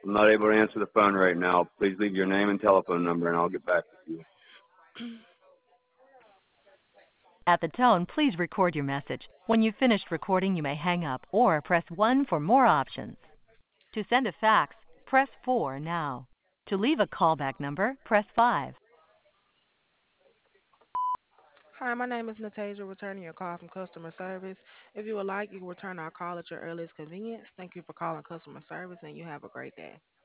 I'm not able to answer the phone right now. Please leave your name and telephone number, and I'll get back with you. At the tone, please record your message. When you've finished recording, you may hang up or press 1 for more options. To send a fax, press 4 now. To leave a callback number, press 5. Hi, my name is Natasia, returning your call from customer service. If you would like, you can return our call at your earliest convenience. Thank you for calling customer service, and you have a great day.